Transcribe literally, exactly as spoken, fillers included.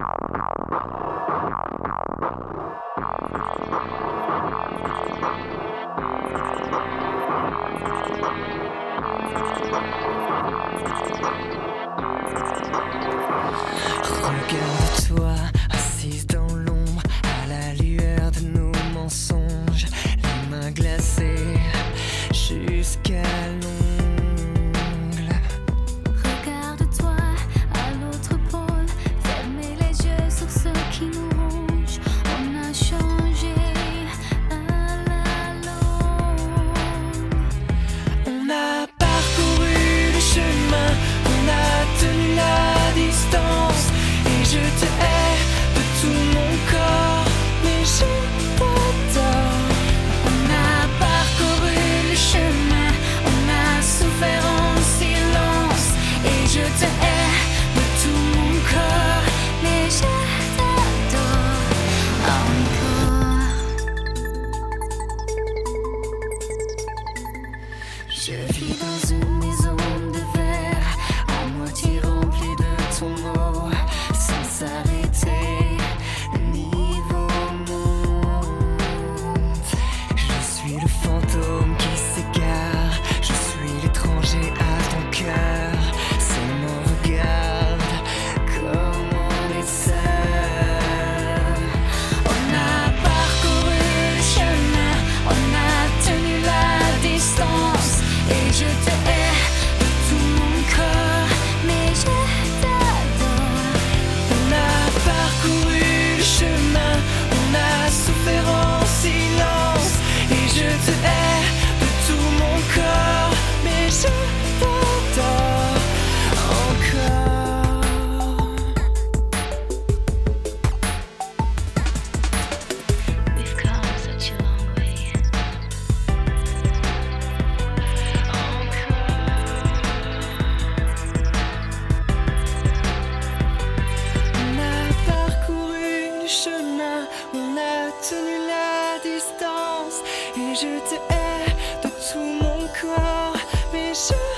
Regarde-toi, assise dans l'ombre, à la lueur de nos mensonges, les mains glacées jusqu'à l'ongle. Regarde-toi à l'autre pôle, fermez les yeux sur ce qui nous ronge. On a changé à la longue. On a parcouru le chemin, on a tenu la distance. Et je te hais de tout mon corps, mais je t'adore. On a parcouru le chemin, on a souffert en silence. Et je te hais de tout mon corps, mais je t'adore encore. Je vis dans une maison de verre, à moitié remplie de ton eau, sans s'arrêter, le niveau monte. Je suis le fantôme qui s'égare, je suis l'étranger à ton cœur. Seulement regarde comme on est seul. On a parcouru le chemin, on a tenu la distance. Et je te hais de tout mon corps, mais je t'adore. On a parcouru le chemin, on a souffert en silence. Et je te hais de tout mon corps, mais je t'adore encore. We've come such a long way. On a parcouru le chemin, on a tenu la distance. Et je te hais de tout mon corps, mais je